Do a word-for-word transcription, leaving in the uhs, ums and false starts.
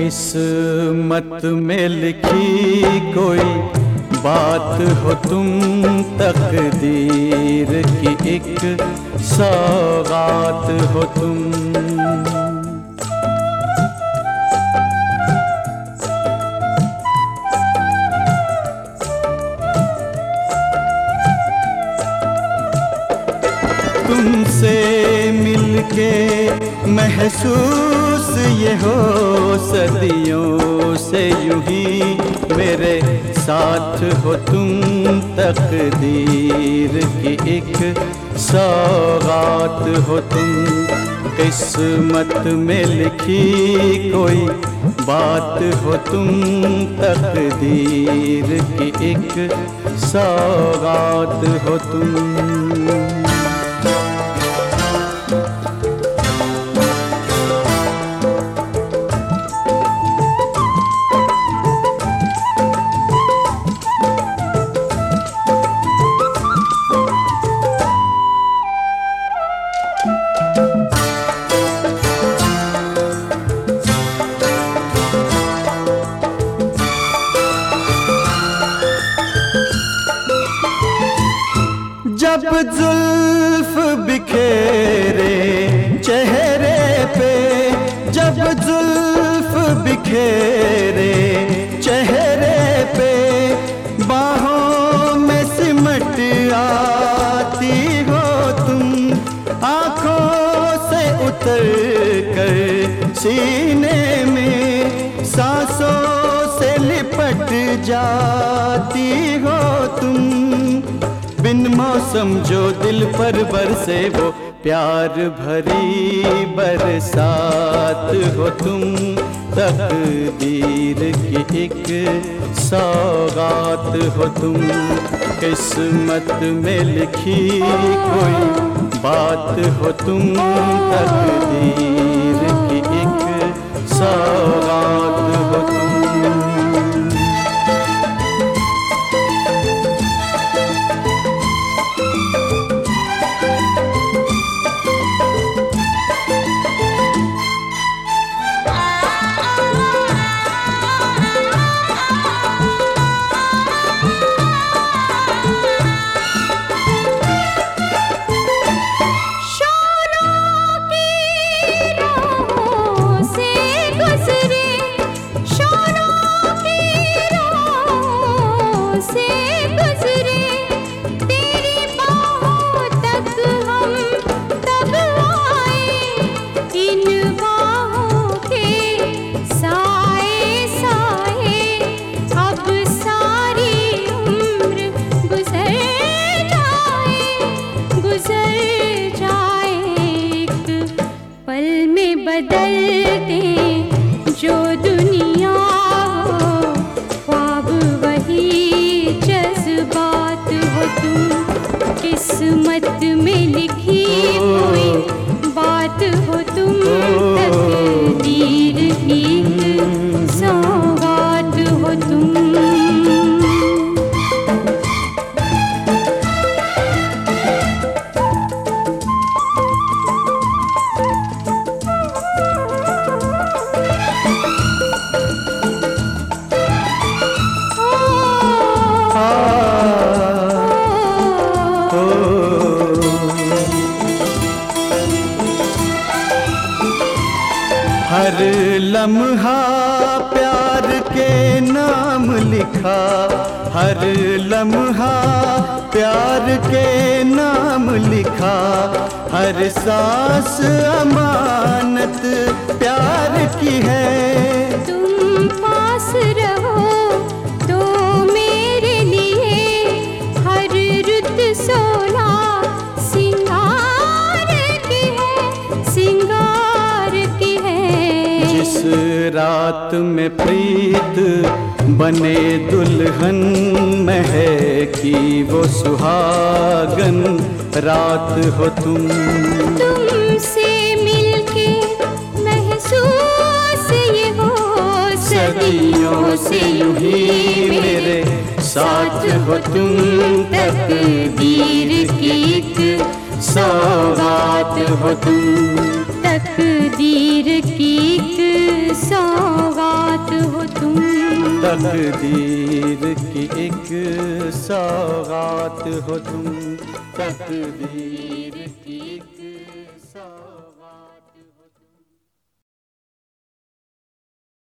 किस्मत में लिखी कोई बात हो तुम, तकदीर की एक सौगात हो तुम। तुमसे मिलके महसूस ये हो सदियों से यूं ही मेरे साथ हो तुम, तकदीर की एक सौगात हो तुम। किस्मत में लिखी कोई बात हो तुम, तकदीर की एक सौगात हो तुम। जब जुल्फ बिखेरे चेहरे पे, जब जुल्फ बिखेरे चेहरे पे, बाहों में सिमट आती हो तुम, आँखों से उतर कर सीने में सांसों से लिपट जाती हो तुम। बिन मौसम जो दिल पर बरसे वो प्यार भरी बरसात हो तुम, तकदीर की एक सौगात हो तुम। किस्मत में लिखी कोई बात हो तुम, तकदीर की एक सौगात हो तुम। बदलते जो दुनिया हो, ख्वाब वही जज्बात हो तुम। किस्मत में लिखी कोई बात हो तुम, तकदीर की सौगात हो तुम। हर लम्हा प्यार के नाम लिखा, हर लम्हा प्यार के नाम लिखा, हर सांस अमानत प्यार की है। तुम पास रहो तो मेरे लिए हर रुत सोना सिंगार की है, सिंगार की है। जिस रात में प्रीत बने दुल्हन महकी वो सुहागन रात हो तुम। तुमसे मिलके महसूस ये हो सदियों से यूं ही मेरे साथ हो तुम, तकदीर की एक सौगात हो तुम। तकदीर की एक सौगात। तकदीर की एक सौगात हो तुम, तकदीर